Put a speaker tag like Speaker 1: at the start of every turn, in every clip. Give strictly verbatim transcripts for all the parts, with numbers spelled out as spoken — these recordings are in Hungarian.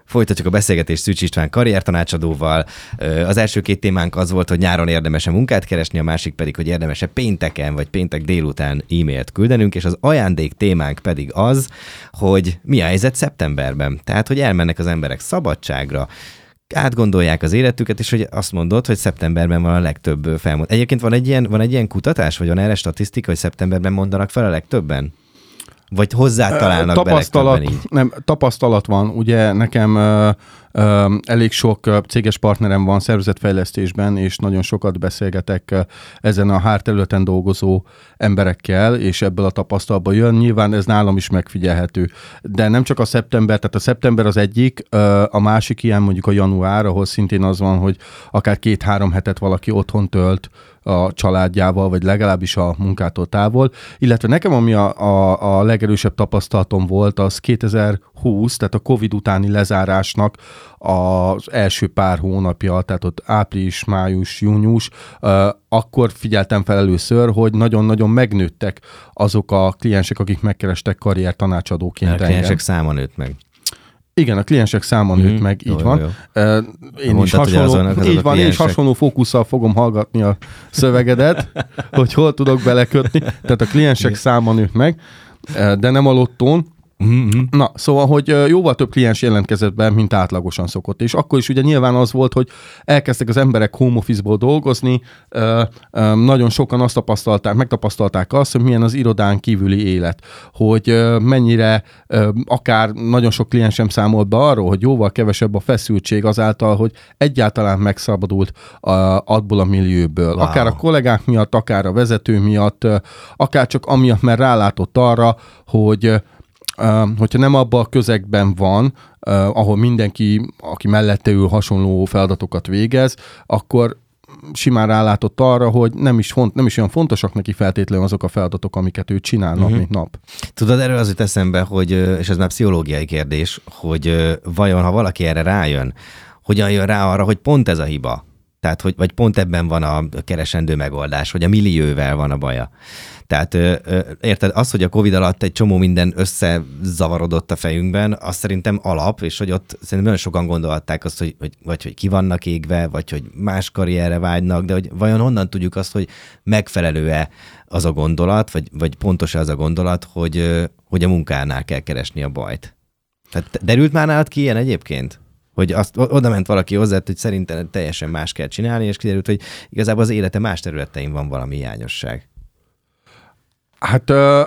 Speaker 1: Folytatjuk a beszélgetést Szűcs István karriertanácsadóval. Az első két témánk az volt, hogy nyáron érdemes-e munkát keresni, a másik pedig, hogy érdemes-e pénteken vagy péntek délután e-mailt küldenünk, és az ajándék témánk pedig az, hogy mi a helyzet szeptemberben. Tehát, hogy elmennek az emberek szabadságra, átgondolják az életüket, és hogy azt mondod, hogy szeptemberben van a legtöbb felmond. Egyébként van egy ilyen, van egy ilyen kutatás, vagy van erre statisztika, hogy szeptemberben mondanak fel a legtöbben? Vagy hozzá találnak
Speaker 2: tapasztalat,
Speaker 1: be legtöbben így?
Speaker 2: Nem, tapasztalat van. Ugye nekem ö, ö, elég sok céges partnerem van szervezetfejlesztésben, és nagyon sokat beszélgetek ezen a hárterületen dolgozó emberekkel, és ebből a tapasztalatból jön. Nyilván ez nálam is megfigyelhető. De nem csak a szeptember, tehát a szeptember az egyik, ö, a másik ilyen mondjuk a január, ahol szintén az van, hogy akár két-három hetet valaki otthon tölt a családjával, vagy legalábbis a munkától távol. Illetve nekem, ami a, a, a legerősebb tapasztalatom volt, az kétezer-húsz, tehát a Covid utáni lezárásnak az első pár hónapja, tehát ott április, május, június, akkor figyeltem fel először, hogy nagyon-nagyon megnőttek azok a kliensek, akik megkerestek karriertanácsadóként.
Speaker 1: A kliensek száma nőtt meg.
Speaker 2: Igen, a kliensek száma nőtt mm, meg, így jó, van. Jó. Én Mondtad, is hasonló, azok így van, én is hasonló fókusszal fogom hallgatni a szövegedet, hogy hol tudok belekötni. Tehát a kliensek száma nőtt meg, de nem a lottón. Mm-hmm. Na, szóval, hogy jóval több kliens jelentkezett be, mint átlagosan szokott. És akkor is ugye nyilván az volt, hogy elkezdtek az emberek home office-ból dolgozni, ö, ö, nagyon sokan azt tapasztalták, megtapasztalták azt, hogy milyen az irodán kívüli élet, hogy ö, mennyire, ö, akár nagyon sok kliensem számolt be arról, hogy jóval kevesebb a feszültség azáltal, hogy egyáltalán megszabadult a, abból a millióból. Wow. Akár a kollégák miatt, akár a vezető miatt, akár csak amiatt, mert rálátott arra, hogy Uh, hogyha nem abban a közegben van, uh, ahol mindenki, aki mellette ül, hasonló feladatokat végez, akkor simán rálátott arra, hogy nem is, font, nem is olyan fontosak neki feltétlenül azok a feladatok, amiket ő csinál nap, uh-huh. mint nap.
Speaker 1: Tudod, erről az jut eszembe, hogy, és ez már pszichológiai kérdés, hogy vajon, ha valaki erre rájön, hogyan jön rá arra, hogy pont ez a hiba? Tehát, hogy, vagy pont ebben van a keresendő megoldás, hogy a millióvel van a baja. Tehát érted, az, hogy a Covid alatt egy csomó minden összezavarodott a fejünkben, az szerintem alap, és hogy ott szerintem nagyon sokan gondolhatták azt, hogy, hogy vagy hogy ki vannak égve, vagy hogy más karrierre vágynak, de hogy vajon honnan tudjuk azt, hogy megfelelő-e az a gondolat, vagy, vagy pontos az a gondolat, hogy, hogy a munkánál kell keresni a bajt. Tehát derült már nálad ki ilyen egyébként? Hogy azt, oda ment valaki hozzá, hogy szerintem teljesen más kell csinálni, és kiderült, hogy igazából az élete más területein van valami hiányosság.
Speaker 2: Hát uh,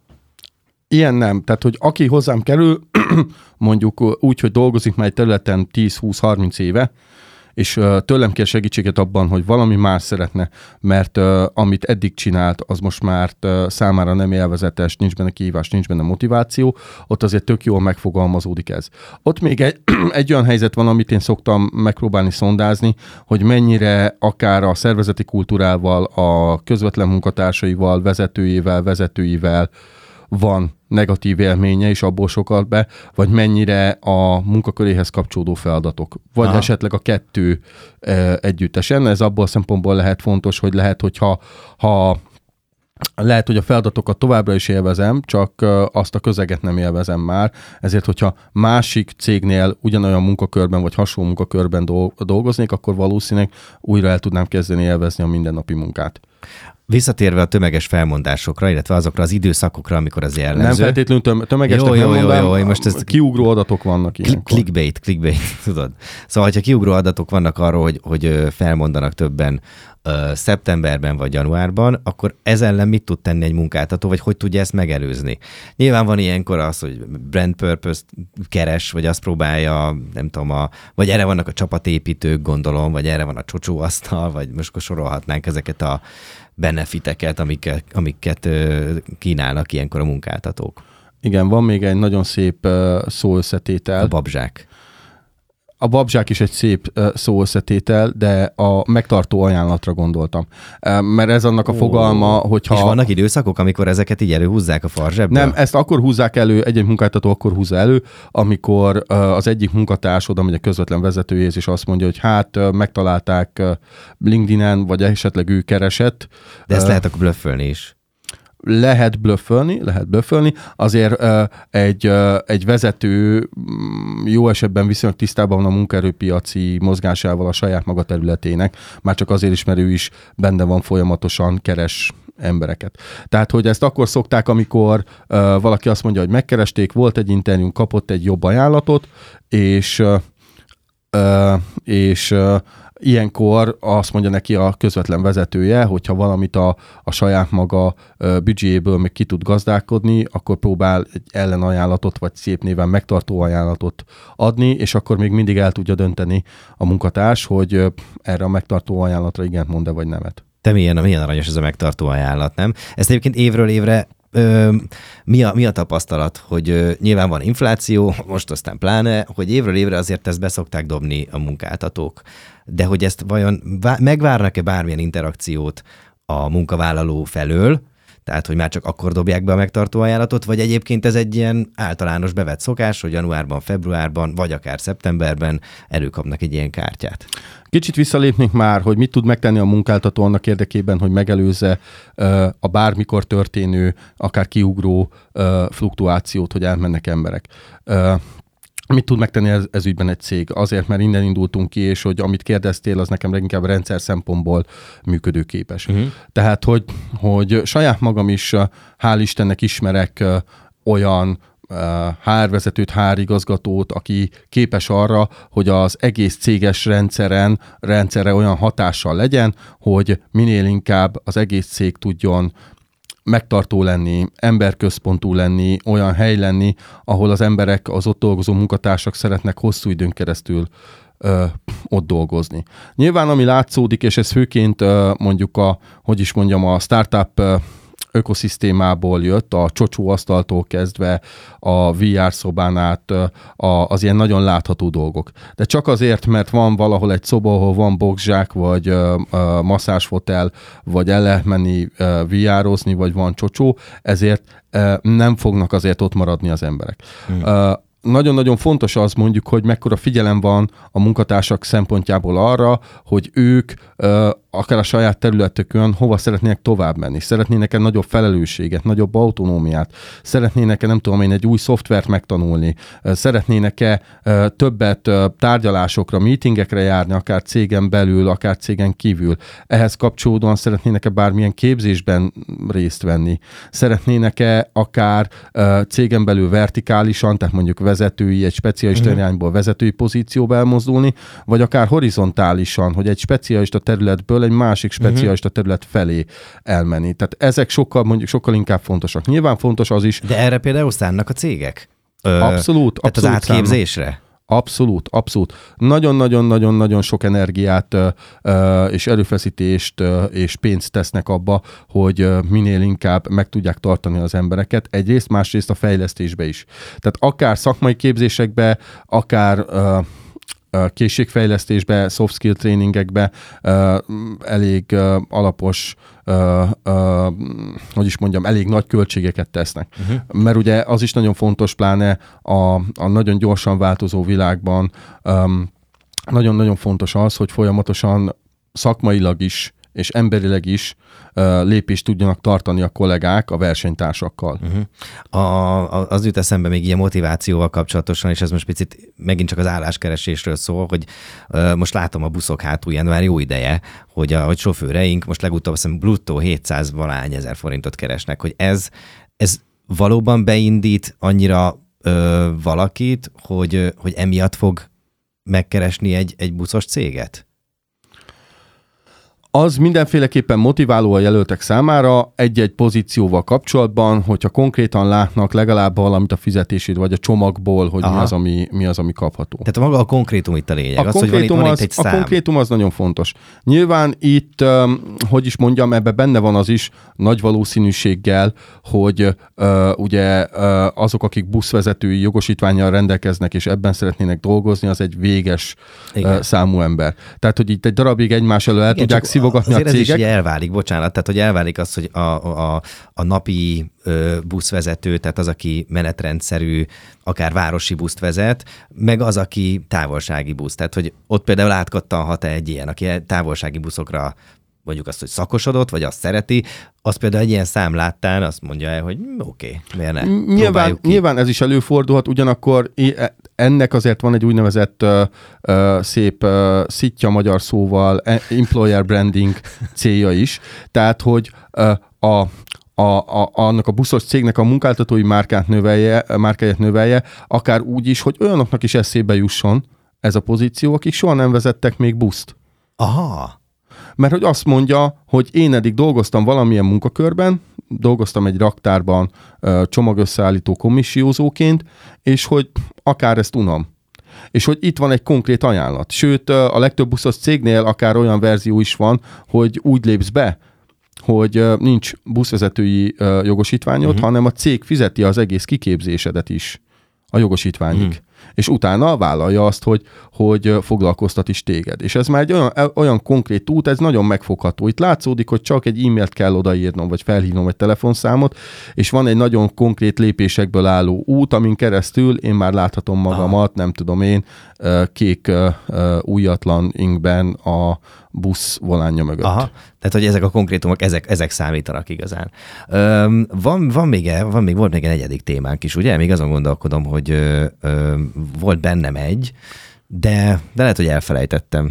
Speaker 2: ilyen nem. Tehát, hogy aki hozzám kerül, mondjuk úgy, hogy dolgozik már egy területen tíz-húsz-harminc éve, és uh, tőlem kér segítséget abban, hogy valami más szeretne, mert uh, amit eddig csinált, az most már uh, számára nem élvezetes, nincs benne kihívás, nincs benne motiváció, ott azért tök jól megfogalmazódik ez. Ott még egy, egy olyan helyzet van, amit én szoktam megpróbálni szondázni, hogy mennyire akár a szervezeti kultúrával, a közvetlen munkatársaival, vezetőjével, vezetőivel van negatív élménye, és abból sokat be, vagy mennyire a munkaköréhez kapcsolódó feladatok, vagy Aha. esetleg a kettő e, együttesen. Ez abból a szempontból lehet fontos, hogy lehet, hogyha ha lehet, hogy a feladatokat továbbra is élvezem, csak azt a közeget nem élvezem már, ezért, hogyha másik cégnél ugyanolyan munkakörben, vagy hasonló munkakörben dolgoznék, akkor valószínűleg újra el tudnám kezdeni élvezni a mindennapi munkát.
Speaker 1: Visszatérve a tömeges felmondásokra, illetve azokra az időszakokra, amikor az jellemző.
Speaker 2: Nem feltétlenül töm- tömeges
Speaker 1: jó, jó, jó, jó, jó. Most ez
Speaker 2: kiugró adatok vannak ilyenkor.
Speaker 1: Clickbait, clickbait, tudod. Szóval, hogyha kiugró adatok vannak arról, hogy, hogy felmondanak többen uh, szeptemberben vagy januárban, akkor ez ellen mit tud tenni egy munkáltató, vagy hogy tudja ezt megelőzni? Nyilván van ilyenkor az, hogy brand purpose-t keres, vagy azt próbálja, nem tudom, a, vagy erre vannak a csapatépítők, gondolom, vagy erre van a csocsóasztal, vagy most sorolhatnánk ezeket a benefiteket, amiket, amiket kínálnak ilyenkor a munkáltatók.
Speaker 2: Igen, van még egy nagyon szép szóösszetétel.
Speaker 1: A babzsák.
Speaker 2: A babzsák is egy szép szóösszetétel, de a megtartó ajánlatra gondoltam. Mert ez annak a fogalma, hogyha...
Speaker 1: És vannak időszakok, amikor ezeket így előhúzzák a farzsebből?
Speaker 2: Nem, ezt akkor húzzák elő, egy-egy munkáltató akkor húzza elő, amikor az egyik munkatárs oda megy a közvetlen vezetőjéhez, és azt mondja, hogy hát megtalálták LinkedIn-en, vagy esetleg ő keresett.
Speaker 1: De ezt lehet akkor blöffölni is.
Speaker 2: lehet blöffölni, lehet blöffölni, azért uh, egy, uh, egy vezető jó esetben viszonylag tisztában van a munkaerőpiaci mozgásával a saját maga területének, már csak azért is, mert ő is benne van folyamatosan, keres embereket. Tehát, hogy ezt akkor szokták, amikor uh, valaki azt mondja, hogy megkeresték, volt egy interjú, kapott egy jobb ajánlatot, és, uh, uh, és uh, ilyenkor azt mondja neki a közvetlen vezetője, hogyha valamit a, a saját maga uh, büdzséjéből még ki tud gazdálkodni, akkor próbál egy ellenajánlatot, vagy szép néven megtartó ajánlatot adni, és akkor még mindig el tudja dönteni a munkatárs, hogy uh, erre a megtartó ajánlatra igent mond-e, vagy nemet.
Speaker 1: Te milyen, milyen aranyos ez a megtartó ajánlat, nem? Ezt egyébként évről évre ö, mi, a, mi a tapasztalat, hogy ö, nyilván van infláció, most aztán pláne, hogy évről évre azért ezt beszokták dobni a munkáltatók. De hogy ezt vajon vá- megvárnak-e bármilyen interakciót a munkavállaló felől, tehát hogy már csak akkor dobják be a megtartó ajánlatot, vagy egyébként ez egy ilyen általános bevett szokás, hogy januárban, februárban, vagy akár szeptemberben előkapnak egy ilyen kártyát.
Speaker 2: Kicsit visszalépnék már, hogy mit tud megtenni a munkáltató annak érdekében, hogy megelőzze uh, a bármikor történő, akár kiugró uh, fluktuációt, hogy elmennek emberek. Uh, Mit tud megtenni ez, ez ügyben egy cég? Azért, mert innen indultunk ki, és hogy amit kérdeztél, az nekem leginkább rendszer szempontból működőképes. Uh-huh. Tehát, hogy, hogy saját magam is, hál' Istennek ismerek olyan há er vezetőt, há er igazgatót, aki képes arra, hogy az egész céges rendszeren, rendszerre olyan hatással legyen, hogy minél inkább az egész cég tudjon megtartó lenni, emberközpontú lenni, olyan hely lenni, ahol az emberek, az ott dolgozó munkatársak szeretnek hosszú időn keresztül ö, ott dolgozni. Nyilván, ami látszódik, és ez főként ö, mondjuk a, hogy is mondjam, a startup ö, ökoszisztémából jött, a csocsóasztaltól kezdve a vé er szobán át a, az ilyen nagyon látható dolgok. De csak azért, mert van valahol egy szoba, ahol van boxzsák, vagy uh, uh, masszázsfotel, vagy el lehet menni uh, vé er-ozni, vagy van csocsó, ezért uh, nem fognak azért ott maradni az emberek. Hmm. Uh, Nagyon-nagyon fontos az mondjuk, hogy mekkora figyelem van a munkatársak szempontjából arra, hogy ők uh, akár a saját területükön hova szeretnének tovább menni. Szeretnének-e nagyobb felelősséget, nagyobb autonómiát, szeretnének-e, nem tudom én, egy új szoftvert megtanulni, uh, szeretnének-e uh, többet uh, tárgyalásokra, meetingekre járni, akár cégen belül, akár cégen kívül. Ehhez kapcsolódóan szeretnének-e bármilyen képzésben részt venni. Szeretnének-e akár uh, cégen belül vertikálisan, tehát mondjuk vezetői, egy specialista uh-huh. irányból vezetői pozícióba elmozdulni, vagy akár horizontálisan, hogy egy specialista területből egy másik specialista uh-huh. terület felé elmenni. Tehát ezek sokkal, mondjuk sokkal inkább fontosak. Nyilván fontos az is.
Speaker 1: De erre például szánnak a cégek? Ö,
Speaker 2: abszolút.
Speaker 1: Tehát
Speaker 2: abszolút
Speaker 1: az átképzésre?
Speaker 2: Szánnak. Abszolút, abszolút. Nagyon-nagyon-nagyon-nagyon sok energiát ö, és erőfeszítést ö, és pénzt tesznek abba, hogy ö, minél inkább meg tudják tartani az embereket. Egyrészt, másrészt a fejlesztésbe is. Tehát akár szakmai képzésekbe, akár ö, készségfejlesztésbe, soft skill tréningekbe uh, elég uh, alapos, uh, uh, hogy is mondjam, elég nagy költségeket tesznek. Uh-huh. Mert ugye az is nagyon fontos, pláne a, a nagyon gyorsan változó világban um, nagyon-nagyon fontos az, hogy folyamatosan szakmailag is és emberileg is uh, lépést tudjanak tartani a kollégák a versenytársakkal. Uh-huh.
Speaker 1: A, a, az jut eszembe még ilyen motivációval kapcsolatosan, és ez most picit megint csak az álláskeresésről szól, hogy uh, most látom a buszok hátulján már jó ideje, hogy a hogy sofőreink most legutóbb azt hiszem bruttó hétszáz valány ezer forintot keresnek, hogy ez, ez valóban beindít annyira ö, valakit, hogy, hogy emiatt fog megkeresni egy, egy buszos céget?
Speaker 2: Az mindenféleképpen motiváló a jelöltek számára egy-egy pozícióval kapcsolatban, hogyha konkrétan látnak legalább valamit a fizetését, vagy a csomagból, hogy mi az, ami, mi az, ami kapható.
Speaker 1: Tehát maga a konkrétum itt a lényeg.
Speaker 2: A,
Speaker 1: az,
Speaker 2: konkrétum,
Speaker 1: hogy van
Speaker 2: az,
Speaker 1: itt, van itt egy
Speaker 2: a konkrétum az nagyon fontos. Nyilván itt, um, hogy is mondjam, ebben benne van az is nagy valószínűséggel, hogy uh, ugye uh, azok, akik buszvezetői jogosítvánnyal rendelkeznek, és ebben szeretnének dolgozni, az egy véges uh, számú ember. Tehát, hogy itt egy darabig egymás elől el igen, tudják szivogatni a cégek.
Speaker 1: Ez is elválik, bocsánat, tehát hogy elválik az, hogy a, a, a napi ö, buszvezető, tehát az, aki menetrendszerű, akár városi buszt vezet, meg az, aki távolsági busz. Tehát, hogy ott például átkattanhat egy ilyen, aki távolsági buszokra mondjuk azt, hogy szakosodott, vagy azt szereti, az például egy ilyen szám láttán azt mondja el, hogy oké, okay, miért ne?
Speaker 2: Nyilván, nyilván ez is előfordulhat, ugyanakkor ennek azért van egy úgynevezett uh, uh, szép uh, szitja magyar szóval employer branding célja is. Tehát, hogy uh, a A, a, annak a buszos cégnek a munkáltatói márkát növelje, márkáját növelje, akár úgy is, hogy olyanoknak is eszébe jusson ez a pozíció, akik soha nem vezettek még buszt.
Speaker 1: Aha.
Speaker 2: Mert hogy azt mondja, hogy én eddig dolgoztam valamilyen munkakörben, dolgoztam egy raktárban csomagösszeállító komissiózóként, és hogy akár ezt unom. És hogy itt van egy konkrét ajánlat. Sőt, a legtöbb buszos cégnél akár olyan verzió is van, hogy úgy lépsz be, hogy nincs buszvezetői jogosítványod, uh-huh. hanem a cég fizeti az egész kiképzésedet is a jogosítványig. Uh-huh. És utána vállalja azt, hogy, hogy foglalkoztat is téged. És ez már egy olyan, olyan konkrét út, ez nagyon megfogható. Itt látszódik, hogy csak egy e-mailt kell odaírnom, vagy felhívnom egy telefonszámot, és van egy nagyon konkrét lépésekből álló út, amin keresztül én már láthatom magamat, ah. nem tudom én, kék újatlan inkben a busz volánja mögött.
Speaker 1: Aha, tehát hogy ezek a konkrétumok, ezek, ezek számítanak igazán. Öm, van, van, még, van még, volt még egy negyedik témánk is, ugye? Még azon gondolkodom, hogy ö, ö, volt bennem egy, de, de lehet, hogy elfelejtettem.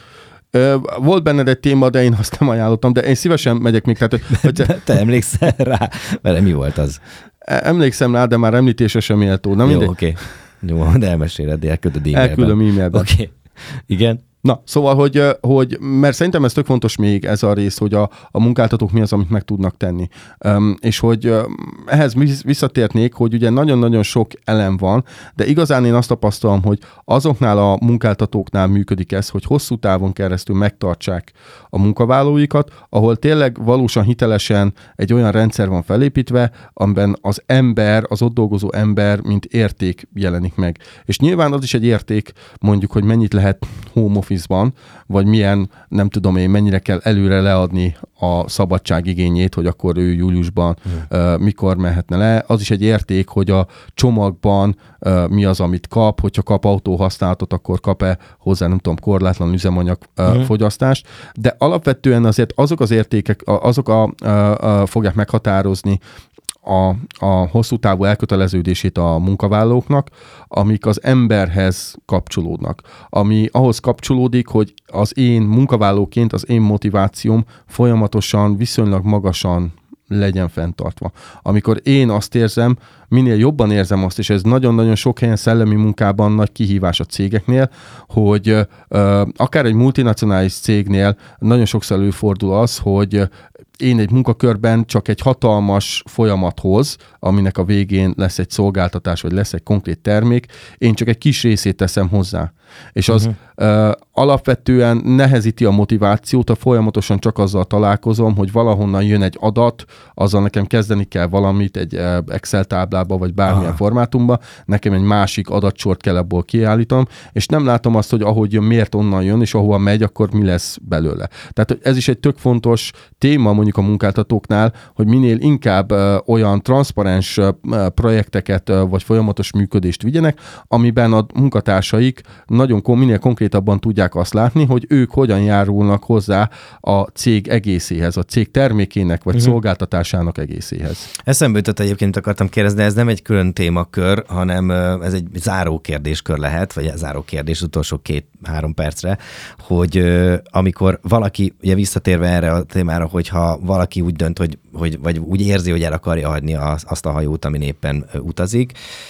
Speaker 2: Ö, volt benned egy téma, de én azt nem ajánlottam, de én szívesen megyek még. Tehát, hogy...
Speaker 1: te, te emlékszel rá? Mert mi volt az?
Speaker 2: Emlékszem rá, de már említése sem méltó. Nem
Speaker 1: Jó, oké. Okay. Jó, de elmeséled, elküldöd e-mailben.
Speaker 2: Elküldöm e-mailben.
Speaker 1: Oké. Okay. Igen?
Speaker 2: Na, szóval, hogy, hogy, mert szerintem ez tök fontos még ez a rész, hogy a, a munkáltatók mi az, amit meg tudnak tenni. Um, és hogy um, ehhez visszatérnék, hogy ugye nagyon-nagyon sok elem van, de igazán én azt tapasztalom, hogy azoknál a munkáltatóknál működik ez, hogy hosszú távon keresztül megtartsák a munkavállalóikat, ahol tényleg valósan hitelesen egy olyan rendszer van felépítve, amiben az ember, az ott dolgozó ember, mint érték jelenik meg. És nyilván az is egy érték, mondjuk, hogy mennyit lehet home office-ban, vagy milyen, nem tudom én, mennyire kell előre leadni a szabadság igényét, hogy akkor ő júliusban hmm. uh, mikor mehetne le. Az is egy érték, hogy a csomagban uh, mi az, amit kap, hogyha kap autóhasználatot, akkor kap-e hozzá, nem tudom, korlátlan üzemanyag uh, hmm. fogyasztást. De alapvetően azért azok az értékek, azok a, a, a, fogják meghatározni A, a hosszú távú elköteleződését a munkavállalóknak, amik az emberhez kapcsolódnak. Ami ahhoz kapcsolódik, hogy az én munkavállalóként az én motivációm folyamatosan, viszonylag magasan legyen fenntartva. Amikor én azt érzem, minél jobban érzem azt, és ez nagyon-nagyon sok helyen szellemi munkában nagy kihívás a cégeknél, hogy uh, akár egy multinacionális cégnél nagyon sokszor előfordul az, hogy én egy munkakörben csak egy hatalmas folyamathoz, aminek a végén lesz egy szolgáltatás, vagy lesz egy konkrét termék, én csak egy kis részét teszem hozzá. És az uh-huh. uh, alapvetően nehezíti a motivációt, ha folyamatosan csak azzal találkozom, hogy valahonnan jön egy adat, azzal nekem kezdeni kell valamit, egy uh, Excel táblába, vagy bármilyen ah. formátumba, nekem egy másik adatsort kell abból kiállítom, és nem látom azt, hogy ahogy jön, miért onnan jön, és ahova megy, akkor mi lesz belőle. Tehát ez is egy tök fontos téma mondjuk a munkáltatóknál, hogy minél inkább uh, olyan transzparens uh, projekteket uh, vagy folyamatos működést vigyenek, amiben a munkatársaik nagyon minél konkrétabban tudják azt látni, hogy ők hogyan járulnak hozzá a cég egészéhez, a cég termékének vagy uh-huh. szolgáltatásának egészéhez.
Speaker 1: Eszembe jutott egyébként, akartam kérdezni, de ez nem egy külön témakör, hanem ez egy záró kérdéskör lehet, vagy záró kérdés utolsó két-három percre, hogy amikor valaki, ugye visszatérve erre a témára, hogyha valaki úgy dönt, hogy, hogy vagy úgy érzi, hogy el akarja hagyni azt a hajót, amin éppen utazik,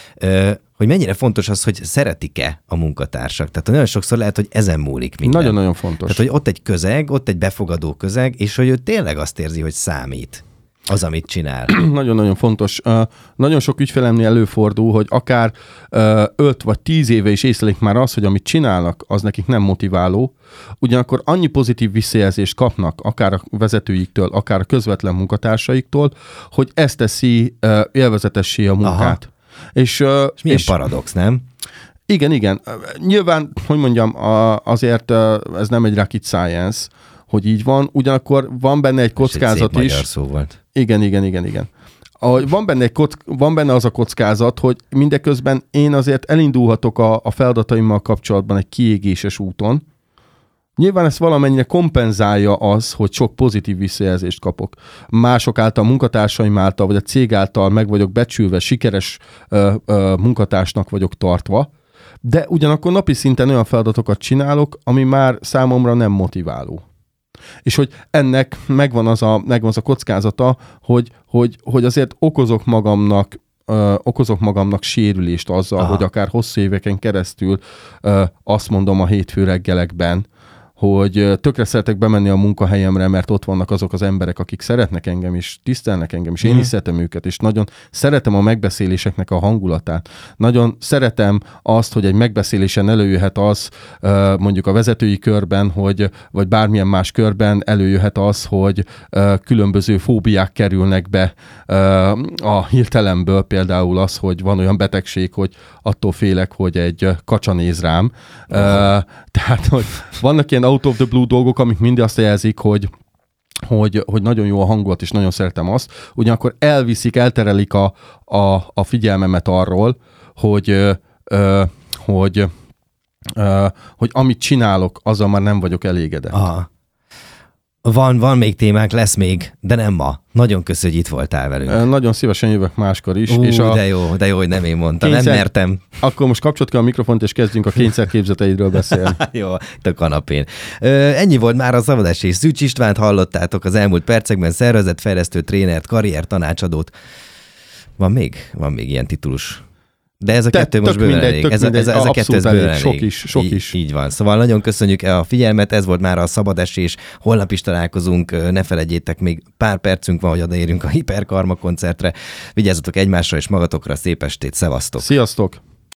Speaker 1: hogy mennyire fontos az, hogy szeretik-e a munkatársak. Tehát nagyon sokszor lehet, hogy ezen múlik minden.
Speaker 2: Nagyon-nagyon fontos.
Speaker 1: Tehát, hogy ott egy közeg, ott egy befogadó közeg, és hogy ő tényleg azt érzi, hogy számít az, amit csinál.
Speaker 2: Nagyon-nagyon fontos. Uh, nagyon sok ügyfelemnél előfordul, hogy akár öt vagy tíz éve is észlelik már az, hogy amit csinálnak, az nekik nem motiváló. Ugyanakkor annyi pozitív visszajelzést kapnak, akár a vezetőiktől, akár a közvetlen munkatársaiktól, hogy ezt teszi uh, élvezetessé a munkát. Aha. És, uh,
Speaker 1: és milyen és, paradox, nem?
Speaker 2: Igen, igen. Nyilván, hogy mondjam, azért ez nem egy rocket science, hogy így van, ugyanakkor van benne egy kockázat
Speaker 1: egy
Speaker 2: is.
Speaker 1: Magyar szó volt.
Speaker 2: Igen, igen, igen, igen. Ahogy van benne, egy kock, van benne az a kockázat, hogy mindeközben én azért elindulhatok a, a feladataimmal kapcsolatban egy kiégéses úton, Nyilván ezt valamennyire kompenzálja az, hogy sok pozitív visszajelzést kapok. Mások által, munkatársaim által, vagy a cég által meg vagyok becsülve, sikeres ö, ö, munkatársnak vagyok tartva, de ugyanakkor napi szinten olyan feladatokat csinálok, ami már számomra nem motiváló. És hogy ennek megvan az a, megvan az a kockázata, hogy, hogy, hogy azért okozok magamnak Ö, okozok magamnak sérülést azzal, Aha. hogy akár hosszú éveken keresztül ö, azt mondom a hétfő reggelekben, hogy tökre szeretek bemenni a munkahelyemre, mert ott vannak azok az emberek, akik szeretnek engem, és tisztelnek engem, és én mm. is szeretem őket, és nagyon szeretem a megbeszéléseknek a hangulatát. Nagyon szeretem azt, hogy egy megbeszélésen előjöhet az, mondjuk a vezetői körben, hogy, vagy bármilyen más körben előjöhet az, hogy különböző fóbiák kerülnek be a hirtelemből, például az, hogy van olyan betegség, hogy attól félek, hogy egy kacsa néz rám. Uh, tehát, hogy vannak ilyen out of the blue dolgok, amik mind azt jelzik, hogy, hogy, hogy nagyon jó a hangulat, és nagyon szeretem azt. Ugyanakkor elviszik, elterelik a, a, a figyelmemet arról, hogy, ö, hogy, ö, hogy amit csinálok, azzal már nem vagyok elégedett.
Speaker 1: Aha. Van, van még témánk, lesz még, de nem ma. Nagyon köszönjük, hogy itt voltál velünk.
Speaker 2: Nagyon szívesen jövök máskor is.
Speaker 1: Ú,
Speaker 2: és a
Speaker 1: de jó, de jó, hogy nem én mondtam, kényszer... nem mertem.
Speaker 2: Akkor most kapcsolat kell a mikrofont, és kezdjünk a kényszerképzeteidről beszélni.
Speaker 1: Jó, itt a kanapén. Ennyi volt már a Szabad Esély. Szűcs Istvánt hallottátok az elmúlt percekben, szervezetfejlesztő trénert, karrier tanácsadót. Van még? Van még ilyen titulus. De ez a Te, kettő most bőven elég. Ez a, ez, ez a kettő ez bőven elég.
Speaker 2: Sok is, sok
Speaker 1: így,
Speaker 2: is.
Speaker 1: Így van. Szóval nagyon köszönjük a figyelmet, ez volt már a Szabad Esés. Holnap is találkozunk, ne felejtjétek, még pár percünk van, hogy odaérünk a Hiperkarma koncertre. Vigyázzatok egymásra és magatokra, szép estét, szevasztok!
Speaker 2: Sziasztok!